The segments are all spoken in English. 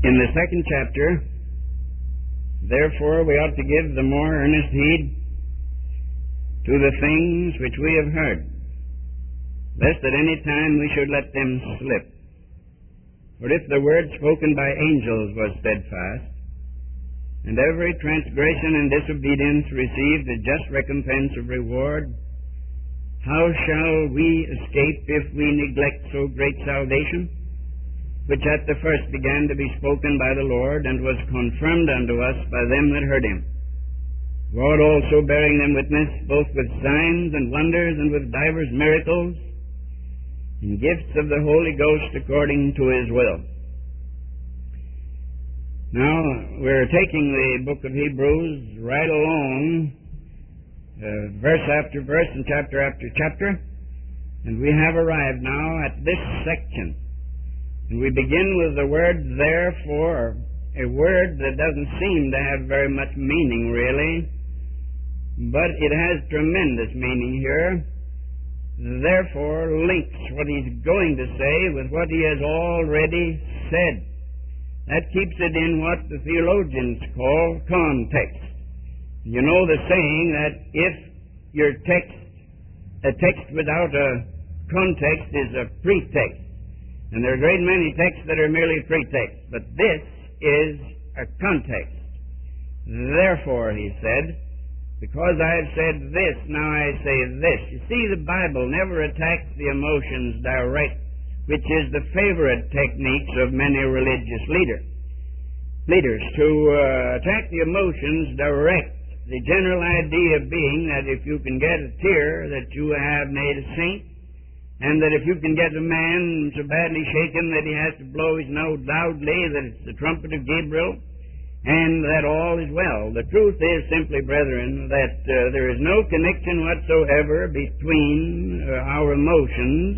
In the second chapter, therefore we ought to give the more earnest heed to the things which we have heard, lest at any time we should let them slip. For if the word spoken by angels was steadfast, and every transgression and disobedience received a just recompense of reward, how shall we escape if we neglect so great salvation, which at the first began to be spoken by the Lord, and was confirmed unto us by them that heard him? God also bearing them witness, both with signs and wonders, and with divers miracles, and gifts of the Holy Ghost according to his will. Now, we're taking the book of Hebrews right along, verse after verse and chapter after chapter, and we have arrived now at this section. And we begin with the word therefore, a word that doesn't seem to have very much meaning really, but it has tremendous meaning here. Therefore links what he's going to say with what he has already said. That keeps it in what the theologians call context. You know the saying that if your text, a text without a context is a pretext. And there are a great many texts that are merely pretext, but this is a context. Therefore, he said, because I have said this, now I say this. You see, the Bible never attacks the emotions direct, which is the favorite techniques of many religious leaders. To attack the emotions direct, the general idea being that if you can get a tear, that you have made a saint, and that if you can get a man so badly shaken that he has to blow his nose loudly, that it's the trumpet of Gabriel, and that all is well. The truth is simply, brethren, that there is no connection whatsoever between our emotions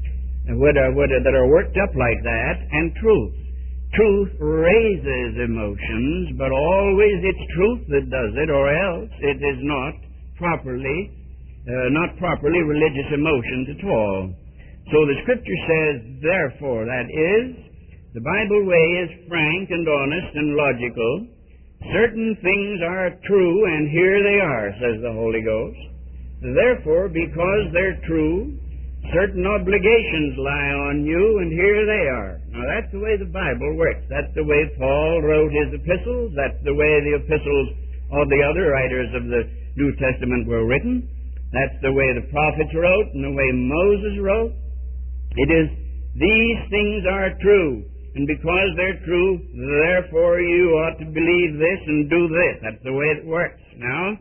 that are worked up like that and truth. Truth raises emotions, but always it's truth that does it, or else it is not properly religious emotions at all. So the Scripture says, therefore, that is, the Bible way is frank and honest and logical. Certain things are true, and here they are, says the Holy Ghost. Therefore, because they're true, certain obligations lie on you, and here they are. Now, that's the way the Bible works. That's the way Paul wrote his epistles. That's the way the epistles of the other writers of the New Testament were written. That's the way the prophets wrote and the way Moses wrote. It is, these things are true, and because they're true, therefore you ought to believe this and do this. That's the way it works. Now,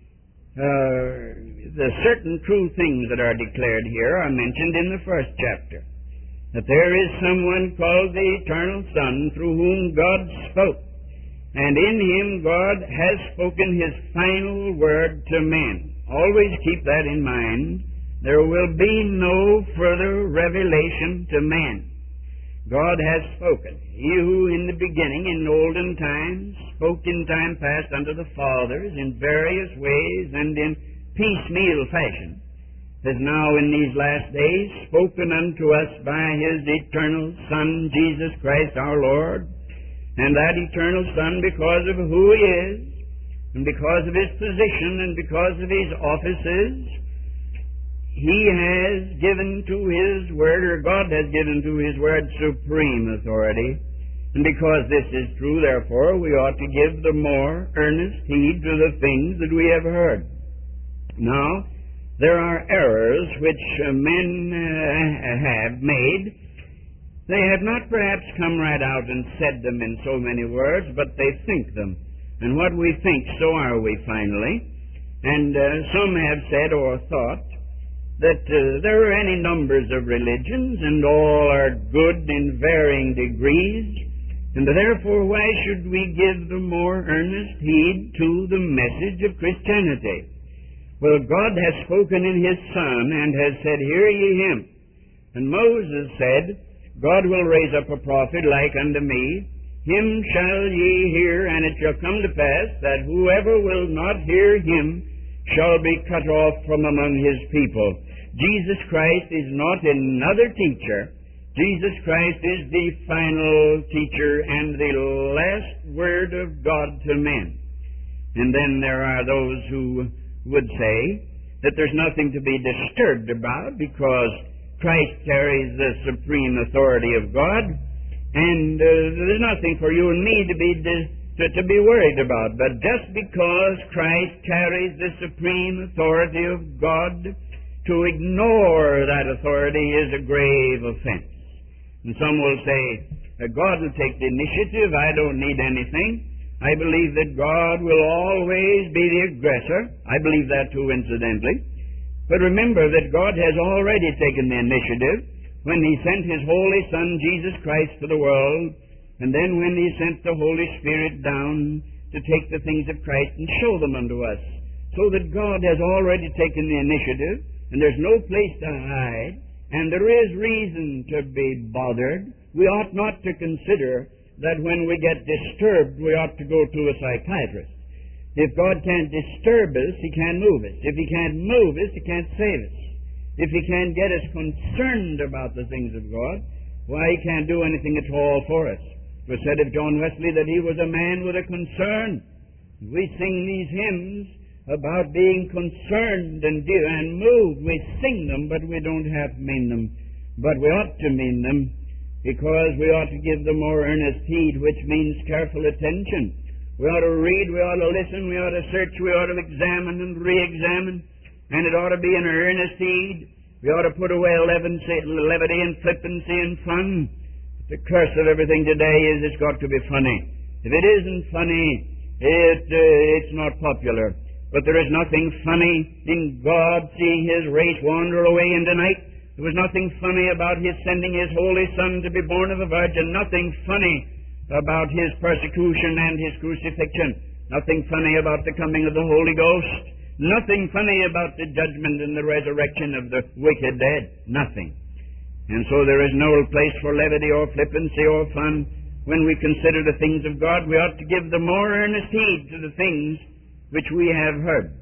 the certain true things that are declared here are mentioned in the first chapter. That there is someone called the Eternal Son through whom God spoke. And in him God has spoken his final word to men. Always keep that in mind. There will be no further revelation to man. God has spoken. He who in the beginning, in olden times, spoke in time past unto the fathers in various ways and in piecemeal fashion, has now in these last days spoken unto us by his eternal Son, Jesus Christ our Lord. And that eternal Son, because of who he is, and because of his position, and because of his offices, he has given to his word, or God has given to his word, supreme authority. And because this is true, therefore, we ought to give the more earnest heed to the things that we have heard. Now, there are errors which men have made. They have not perhaps come right out and said them in so many words, but they think them. And what we think, so are we finally. And some have said or thought that there are any numbers of religions, and all are good in varying degrees, and therefore why should we give the more earnest heed to the message of Christianity? Well, God has spoken in his Son, and has said, hear ye him. And Moses said, God will raise up a prophet like unto me. Him shall ye hear, and it shall come to pass that whoever will not hear him shall be cut off from among his people. Jesus Christ is not another teacher. Jesus Christ is the final teacher and the last word of God to men. And then there are those who would say that there's nothing to be disturbed about because Christ carries the supreme authority of God, and there's nothing for you and me to be worried about. But just because Christ carries the supreme authority of God, to ignore that authority is a grave offense. And some will say, God will take the initiative, I don't need anything. I believe that God will always be the aggressor. I believe that too, incidentally. But remember that God has already taken the initiative when He sent His Holy Son, Jesus Christ, to the world, and then when He sent the Holy Spirit down to take the things of Christ and show them unto us. So that God has already taken the initiative, and there's no place to hide, and there is reason to be bothered. We ought not to consider that when we get disturbed, we ought to go to a psychiatrist. If God can't disturb us, He can't move us. If He can't move us, He can't save us. If He can't get us concerned about the things of God, why, He can't do anything at all for us. It was said of John Wesley that he was a man with a concern. We sing these hymns about being concerned and moved. We sing them, but we don't have to mean them. But we ought to mean them, because we ought to give them more earnest heed, which means careful attention. We ought to read, we ought to listen, we ought to search, we ought to examine and re-examine, and it ought to be an earnest heed. We ought to put away levity and flippancy and fun. The curse of everything today is it's got to be funny. If it isn't funny, it's not popular. But there is nothing funny in God seeing His race wander away into night. There was nothing funny about His sending His Holy Son to be born of a virgin. Nothing funny about His persecution and His crucifixion. Nothing funny about the coming of the Holy Ghost. Nothing funny about the judgment and the resurrection of the wicked dead. Nothing. And so there is no place for levity or flippancy or fun. When we consider the things of God, we ought to give the more earnest heed to the things which we have heard.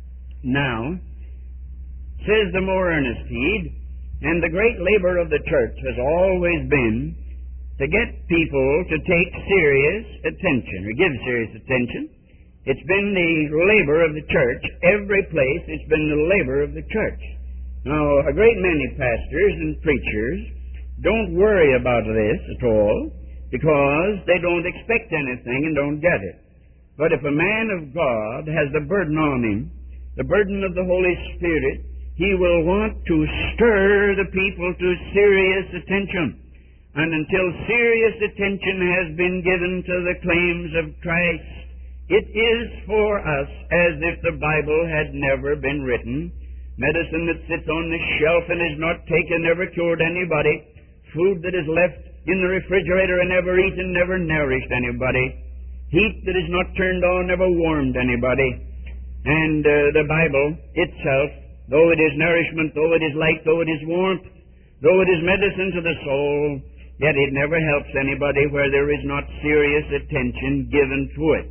Now, says the more earnest heed, and the great labor of the church has always been to get people to take serious attention, or give serious attention. It's been the labor of the church. Every place it's been the labor of the church. Now, a great many pastors and preachers don't worry about this at all because they don't expect anything and don't get it. But if a man of God has the burden on him, the burden of the Holy Spirit, he will want to stir the people to serious attention. And until serious attention has been given to the claims of Christ, it is for us as if the Bible had never been written. Medicine that sits on the shelf and is not taken never cured anybody. Food that is left in the refrigerator and never eaten never nourished anybody. Heat that is not turned on never warmed anybody. And the Bible itself, though it is nourishment, though it is light, though it is warmth, though it is medicine to the soul, yet it never helps anybody where there is not serious attention given to it.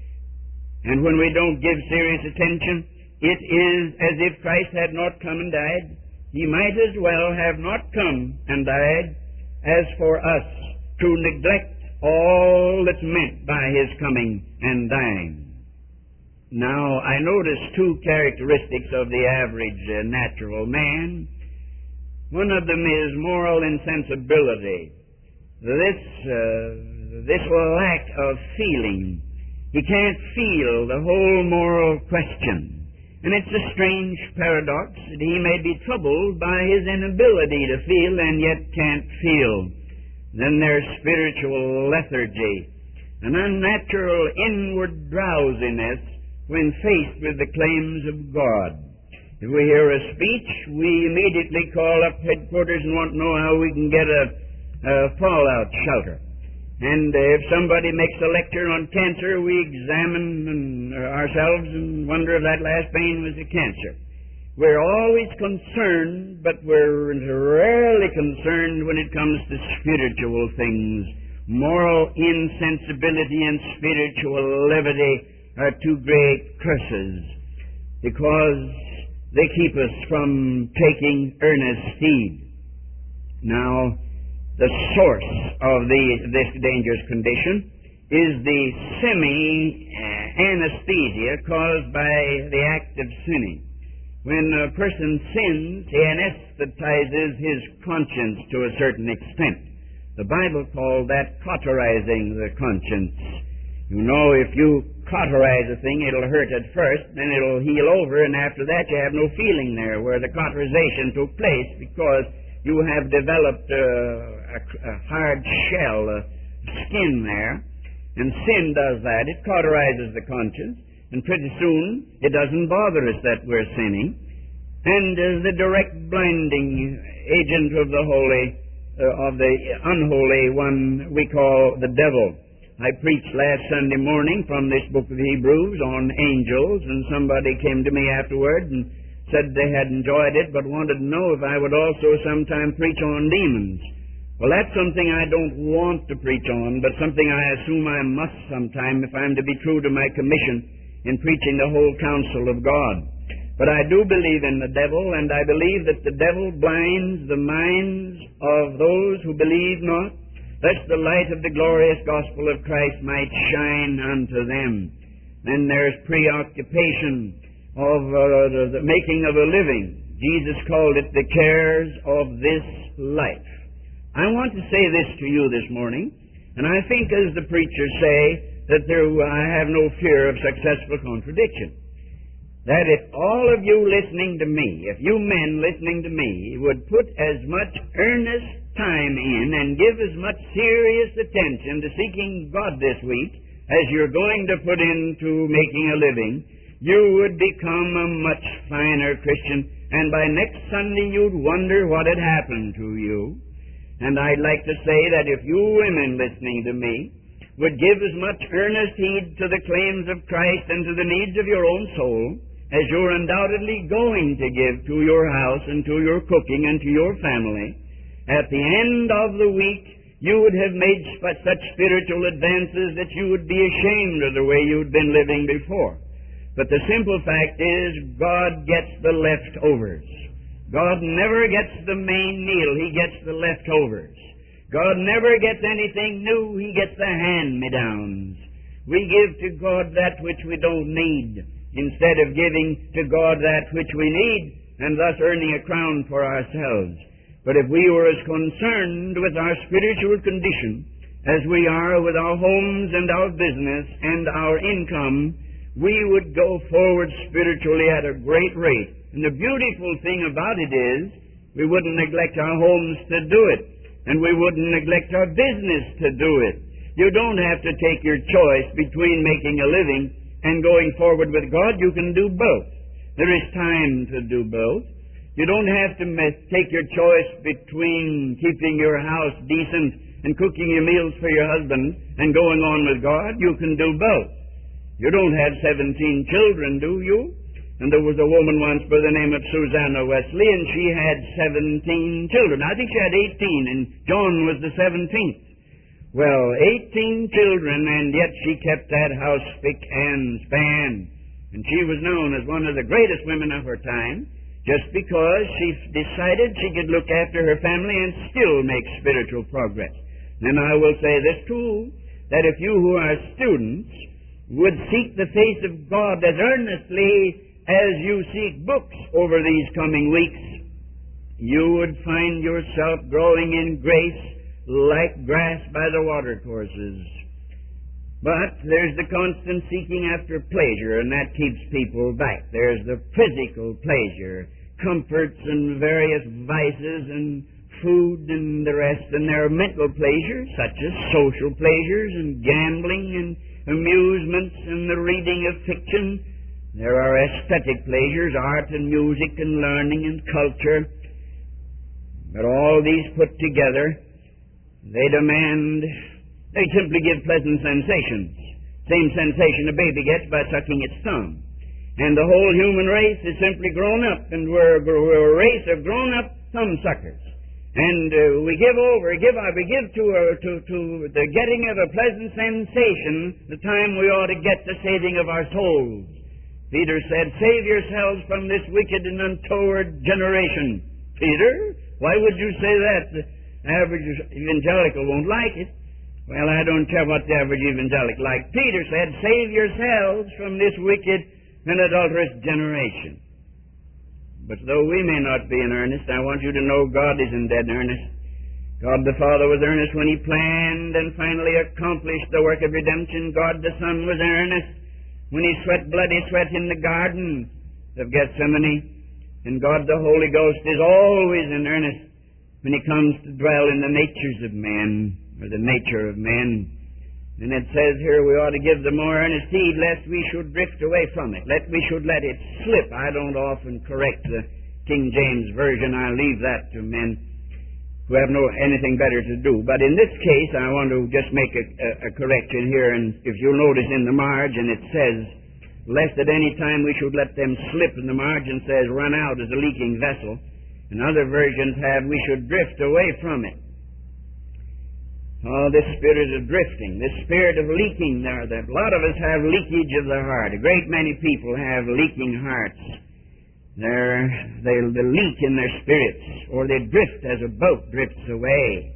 And when we don't give serious attention, it is as if Christ had not come and died. He might as well have not come and died as for us to neglect all that's meant by His coming and dying. Now, I notice two characteristics of the average natural man. One of them is moral insensibility. This lack of feeling. He can't feel the whole moral question. And it's a strange paradox that he may be troubled by his inability to feel and yet can't feel. Then there's spiritual lethargy, an unnatural inward drowsiness when faced with the claims of God. If we hear a speech, we immediately call up headquarters and want to know how we can get a fallout shelter. And if somebody makes a lecture on cancer, we examine ourselves and wonder if that last pain was a cancer. We're always concerned, but we're rarely concerned when it comes to spiritual things. Moral insensibility and spiritual levity are two great curses because they keep us from taking earnest heed. Now, the source of this dangerous condition is the semi-anesthesia caused by the act of sinning. When a person sins, he anesthetizes his conscience to a certain extent. The Bible called that cauterizing the conscience. You know, if you cauterize a thing, it'll hurt at first, then it'll heal over, and after that you have no feeling there where the cauterization took place because you have developed a hard shell, a skin there. And sin does that. It cauterizes the conscience. And pretty soon, it doesn't bother us that we're sinning. And the direct blinding agent of the unholy one we call the devil. I preached last Sunday morning from this book of Hebrews on angels, and somebody came to me afterward and said they had enjoyed it, but wanted to know if I would also sometime preach on demons. Well, that's something I don't want to preach on, but something I assume I must sometime if I'm to be true to my commission in preaching the whole counsel of God. But I do believe in the devil, and I believe that the devil blinds the minds of those who believe not, lest the light of the glorious gospel of Christ might shine unto them. Then there's preoccupation of the making of a living. Jesus called it the cares of this life. I want to say this to you this morning, and I think as the preachers say, that I have no fear of successful contradiction. That if all of you listening to me, if you men listening to me, would put as much earnest time in and give as much serious attention to seeking God this week as you're going to put into making a living, you would become a much finer Christian, and by next Sunday you'd wonder what had happened to you. And I'd like to say that if you women listening to me would give as much earnest heed to the claims of Christ and to the needs of your own soul as you're undoubtedly going to give to your house and to your cooking and to your family, at the end of the week you would have made such spiritual advances that you would be ashamed of the way you'd been living before. But the simple fact is, God gets the leftovers. God never gets the main meal. He gets the leftovers. God never gets anything new. He gets the hand-me-downs. We give to God that which we don't need, instead of giving to God that which we need, and thus earning a crown for ourselves. But if we were as concerned with our spiritual condition as we are with our homes and our business and our income, we would go forward spiritually at a great rate. And the beautiful thing about it is, we wouldn't neglect our homes to do it, and we wouldn't neglect our business to do it. You don't have to take your choice between making a living and going forward with God. You can do both. There is time to do both. You don't have to take your choice between keeping your house decent and cooking your meals for your husband and going on with God. You can do both. You don't have 17 children, do you? And there was a woman once by the name of Susanna Wesley, and she had 17 children. I think she had 18, and John was the 17th. Well, 18 children, and yet she kept that house spick and span. And she was known as one of the greatest women of her time, just because she decided she could look after her family and still make spiritual progress. Then I will say this too, that if you who are students would seek the face of God as earnestly as you seek books over these coming weeks, you would find yourself growing in grace like grass by the watercourses. But there's the constant seeking after pleasure, and that keeps people back. There's the physical pleasure, comforts and various vices and food and the rest. And there are mental pleasures, such as social pleasures and gambling and amusements and the reading of fiction. There are aesthetic pleasures, art and music and learning and culture. But all these put together, they simply give pleasant sensations. Same sensation a baby gets by sucking its thumb. And the whole human race is simply grown up, and we're a race of grown-up thumb suckers. And we give to the getting of a pleasant sensation the time we ought to get the saving of our souls. Peter said, "Save yourselves from this wicked and untoward generation." Peter, why would you say that? average evangelical won't like it. Well, I don't care what the average evangelical like. Peter said, save yourselves from this wicked and adulterous generation. But though we may not be in earnest, I want you to know God is in dead earnest. God the Father was earnest when He planned and finally accomplished the work of redemption. God the Son was earnest when He sweat bloody sweat in the Garden of Gethsemane. And God the Holy Ghost is always in earnest when He comes to dwell in the natures of man, or the nature of man. And it says here we ought to give the more earnest heed lest we should drift away from it. We should let it slip. I don't often correct the King James Version. I leave that to men who have anything better to do. But in this case, I want to just make a correction here. And if you'll notice in the margin, it says, lest at any time we should let them slip. And the margin says, run out as a leaking vessel. And other versions have, we should drift away from it. Oh, this spirit of drifting, this spirit of leaking there. A lot of us have leakage of the heart. A great many people have leaking hearts. They leak in their spirits, or they drift as a boat drifts away.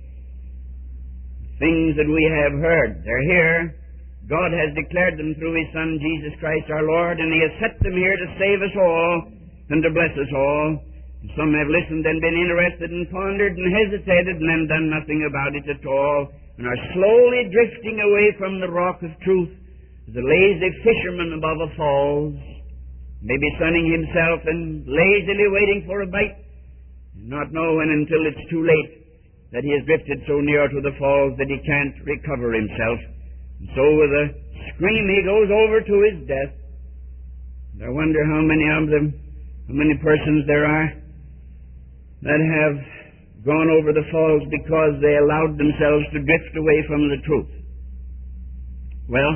Things that we have heard, they're here. God has declared them through His Son, Jesus Christ our Lord, and He has set them here to save us all and to bless us all. Some have listened and been interested and pondered and hesitated and then done nothing about it at all, and are slowly drifting away from the rock of truth as a lazy fisherman above a falls, maybe sunning himself and lazily waiting for a bite, not knowing until it's too late that he has drifted so near to the falls that he can't recover himself. And so with a scream he goes over to his death. And I wonder how many persons there are that have gone over the falls because they allowed themselves to drift away from the truth. Well,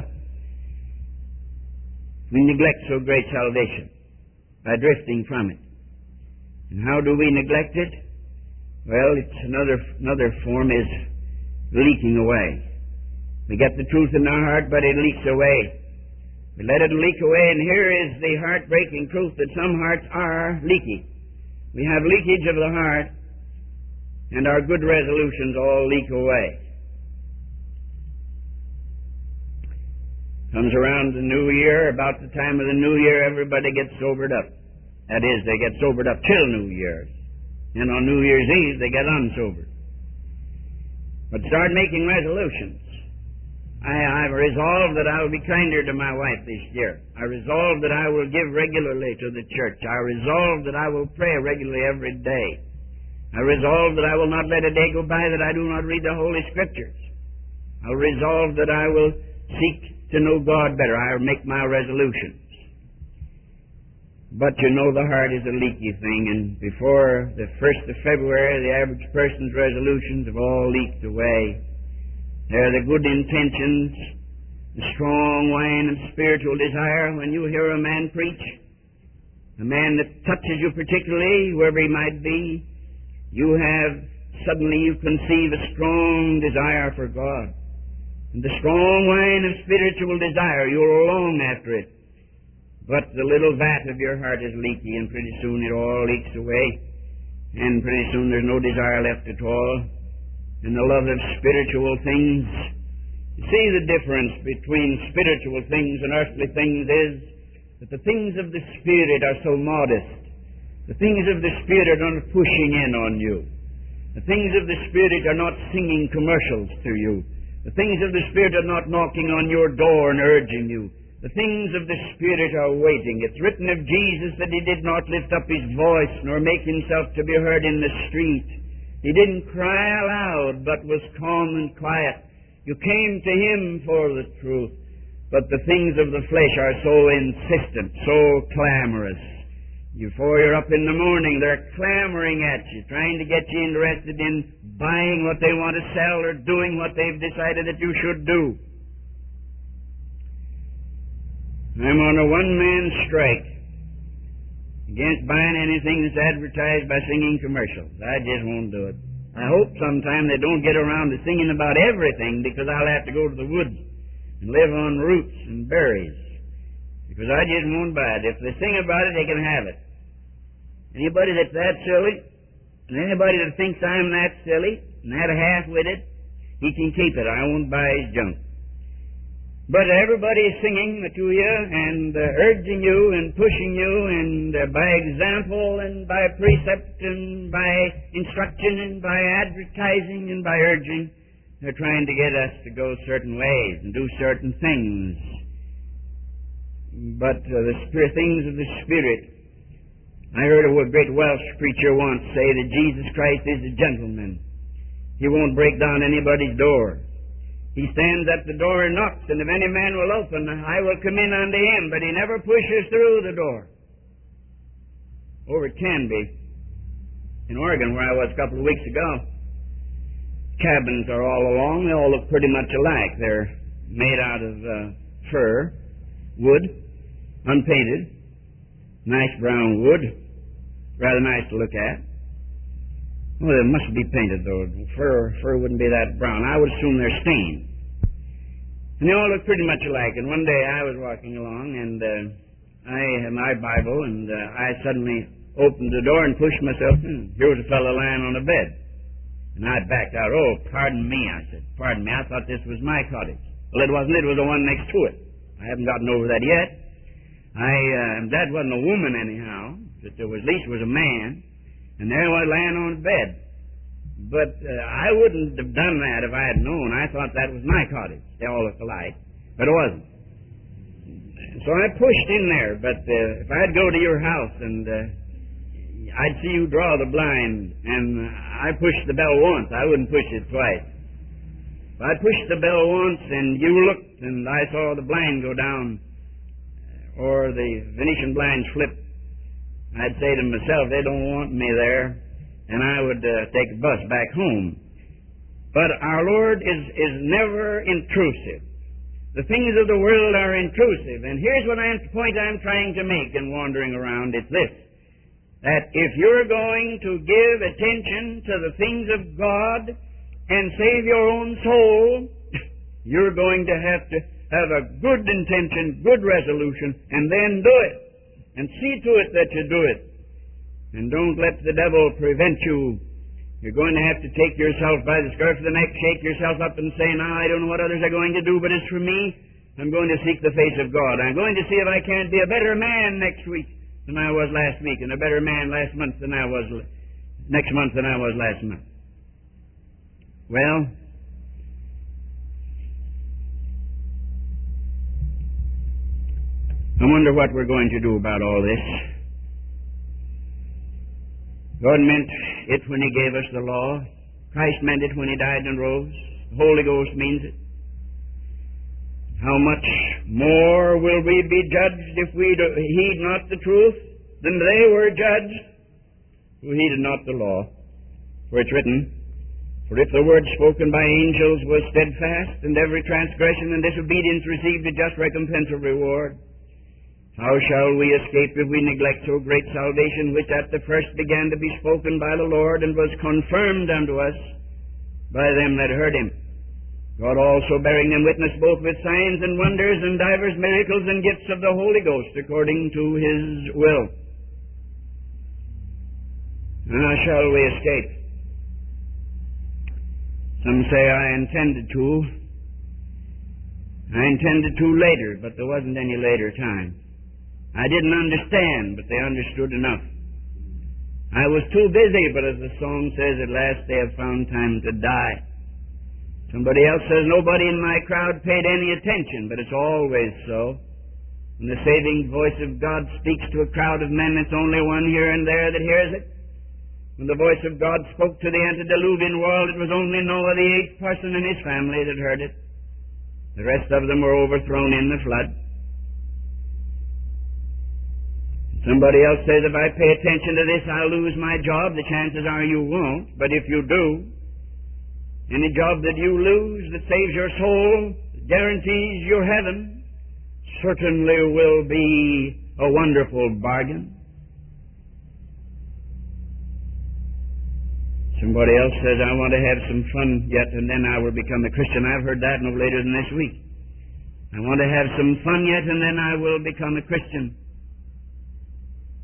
we neglect so great salvation by drifting from it. And how do we neglect it? Well, it's another form is leaking away. We get the truth in our heart, but it leaks away. We let it leak away, and here is the heartbreaking truth that some hearts are leaky. We have leakage of the heart, and our good resolutions all leak away. Comes around the new year, about the time of the new year, everybody gets sobered up. That is, they get sobered up till New Year's. And on New Year's Eve, they get unsobered. But start making resolutions. I've resolved that I will be kinder to my wife this year. I resolve that I will give regularly to the church. I resolve that I will pray regularly every day. I resolve that I will not let a day go by that I do not read the Holy Scriptures. I resolve that I will seek to know God better. I will make my resolutions. But you know the heart is a leaky thing, and before the 1st of February, the average person's resolutions have all leaked away. They're the good intentions, the strong wine of spiritual desire. When you hear a man preach, a man that touches you particularly, whoever he might be, you conceive a strong desire for God. And the strong wine of spiritual desire, you'll long after it. But the little vat of your heart is leaky, and pretty soon it all leaks away. And pretty soon there's no desire left at all. And the love of spiritual things. You see, the difference between spiritual things and earthly things is that the things of the Spirit are so modest. The things of the Spirit are not pushing in on you. The things of the Spirit are not singing commercials to you. The things of the Spirit are not knocking on your door and urging you. The things of the Spirit are waiting. It's written of Jesus that He did not lift up His voice nor make Himself to be heard in the street. He didn't cry aloud, but was calm and quiet. You came to Him for the truth. But the things of the flesh are so insistent, so clamorous. Before you're up in the morning, they're clamoring at you, trying to get you interested in buying what they want to sell or doing what they've decided that you should do. I'm on a one-man strike against buying anything that's advertised by singing commercials. I just won't do it. I hope sometime they don't get around to singing about everything, because I'll have to go to the woods and live on roots and berries. Because I just won't buy it. If they sing about it, they can have it. Anybody that's that silly, and anybody that thinks I'm that silly, and have a half with it, he can keep it. I won't buy his junk. But everybody's singing to you and urging you and pushing you, and by example and by precept and by instruction and by advertising and by urging, they're trying to get us to go certain ways and do certain things. But the things of the Spirit, I heard a great Welsh preacher once say that Jesus Christ is a gentleman. He won't break down anybody's door. He stands at the door and knocks, and if any man will open, I will come in unto him, but he never pushes through the door. Or it can be. In Oregon, where I was a couple of weeks ago, cabins are all along. They all look pretty much alike. They're made out of fir, wood, unpainted, nice brown wood, rather nice to look at. Well, they must be painted, though. Fur wouldn't be that brown. I would assume they're stained. And they all look pretty much alike. And one day I was walking along, and I had my Bible, and I suddenly opened the door and pushed myself in. Here was a fellow lying on a bed. And I backed out. "Oh, pardon me," I said. "Pardon me, I thought this was my cottage." Well, it wasn't. It was the one next to it. I haven't gotten over that yet. That wasn't a woman anyhow. At least it was a man. And there I was laying on the bed. But I wouldn't have done that if I had known. I thought that was my cottage. They all look alike. But it wasn't. So I pushed in there. But if I'd go to your house and I'd see you draw the blind, and I pushed the bell once, I wouldn't push it twice. If I pushed the bell once and you looked and I saw the blind go down, or the Venetian blinds flip, I'd say to myself, they don't want me there, and I would take a bus back home. But our Lord is never intrusive. The things of the world are intrusive, and here's the point I'm trying to make in wandering around. It's this, that if you're going to give attention to the things of God and save your own soul, you're going to have a good intention, good resolution, and then do it. And see to it that you do it. And don't let the devil prevent you. You're going to have to take yourself by the scruff of the neck, shake yourself up and say, "Now, I don't know what others are going to do, but as for me, I'm going to seek the face of God. I'm going to see if I can't be a better man next week than I was last week, and a better man next month than I was last month." Well, I wonder what we're going to do about all this. God meant it when He gave us the law. Christ meant it when He died and rose. The Holy Ghost means it. How much more will we be judged if we heed not the truth than they were judged who heeded not the law? For it's written, "For if the word spoken by angels was steadfast, and every transgression and disobedience received a just recompense of reward, how shall we escape if we neglect so great salvation, which at the first began to be spoken by the Lord, and was confirmed unto us by them that heard Him? God also bearing them witness both with signs and wonders and divers miracles and gifts of the Holy Ghost, according to His will." And how shall we escape? Some say, I intended to later, but there wasn't any later time. I didn't understand, but they understood enough. I was too busy, but as the song says, at last they have found time to die. Somebody else says, nobody in my crowd paid any attention, but it's always so. When the saving voice of God speaks to a crowd of men, it's only one here and there that hears it. When the voice of God spoke to the antediluvian world, it was only Noah, the eighth person in his family, that heard it. The rest of them were overthrown in the flood. Somebody else says, if I pay attention to this, I'll lose my job. The chances are you won't. But if you do, any job that you lose that saves your soul, guarantees your heaven, certainly will be a wonderful bargain. Somebody else says, I want to have some fun yet, and then I will become a Christian. I've heard that no later than this week. I want to have some fun yet, and then I will become a Christian.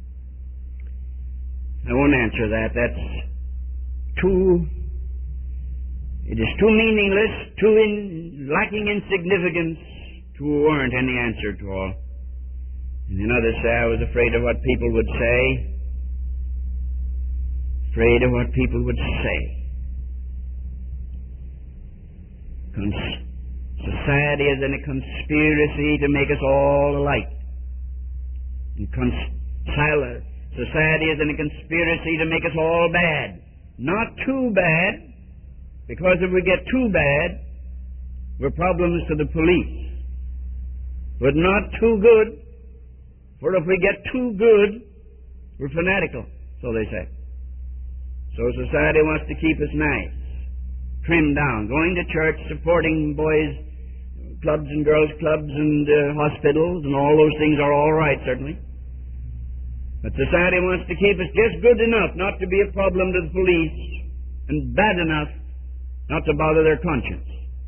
I won't answer that. That's too It is too meaningless, too lacking in significance to warrant any answer at all. And then others say, I was afraid of what people would say. Afraid of what people would say. Society is in a conspiracy to make us all alike. And society is in a conspiracy to make us all bad. Not too bad, because if we get too bad, we're problems to the police. But not too good, for if we get too good, we're fanatical, so they say. So society wants to keep us nice, trimmed down, going to church, supporting boys' clubs and girls' clubs and hospitals, and all those things are all right, certainly. But society wants to keep us just good enough not to be a problem to the police, and bad enough not to bother their conscience.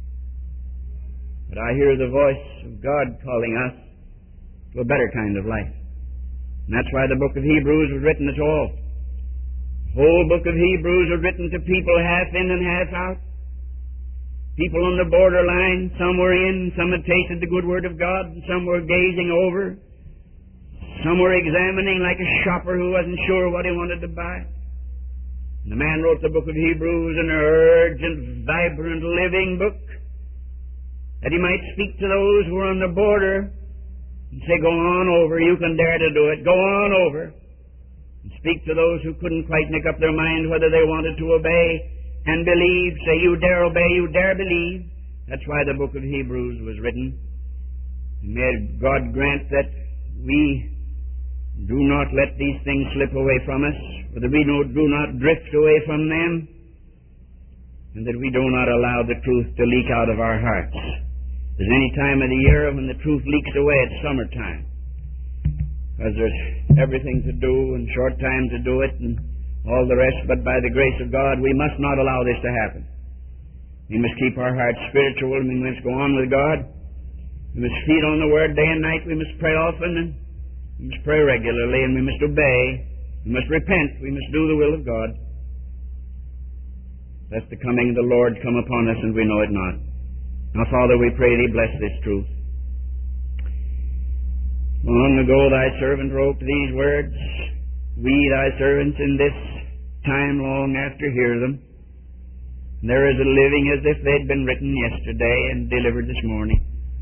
But I hear the voice of God calling us to a better kind of life. And that's why the book of Hebrews was written at all. The whole book of Hebrews was written to people half in and half out. People on the borderline. Some were in, some had tasted the good word of God, and some were gazing over. Some were examining like a shopper who wasn't sure what he wanted to buy. And the man wrote the book of Hebrews, an urgent, vibrant, living book, that he might speak to those who were on the border and say, go on over, you can dare to do it, go on over. And speak to those who couldn't quite make up their mind whether they wanted to obey and believe, say, you dare obey, you dare believe. That's why the book of Hebrews was written. And may God grant that we do not let these things slip away from us, or that we do not drift away from them, and that we do not allow the truth to leak out of our hearts. There's any time of the year when the truth leaks away, it's summertime, because there's everything to do and short time to do it and all the rest, but by the grace of God, we must not allow this to happen. We must keep our hearts spiritual, and we must go on with God. We must feed on the Word day and night. We must pray often, and we must pray regularly, and we must obey. We must repent. We must do the will of God. Lest the coming of the Lord come upon us and we know it not. Now, Father, we pray Thee bless this truth. Long ago Thy servant wrote these words. We, Thy servants, in this time long after hear them. And there is a living as if they'd been written yesterday and delivered this morning.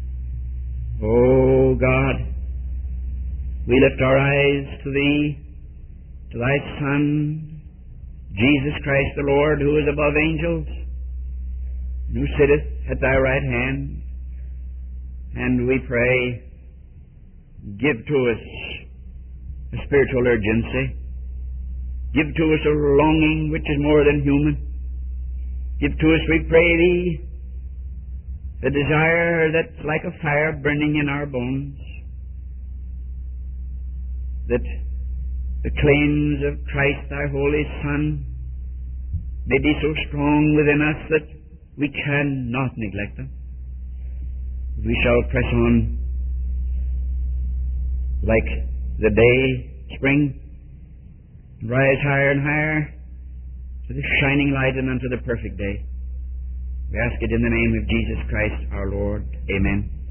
Oh, God, we lift our eyes to Thee, to Thy Son, Jesus Christ the Lord, who is above angels, and who sitteth at Thy right hand. And we pray, give to us a spiritual urgency. Give to us a longing which is more than human. Give to us, we pray Thee, a desire that's like a fire burning in our bones, that the claims of Christ, Thy Holy Son, may be so strong within us that we cannot neglect them. We shall press on like the day, spring, rise higher and higher to the shining light and unto the perfect day. We ask it in the name of Jesus Christ our Lord. Amen.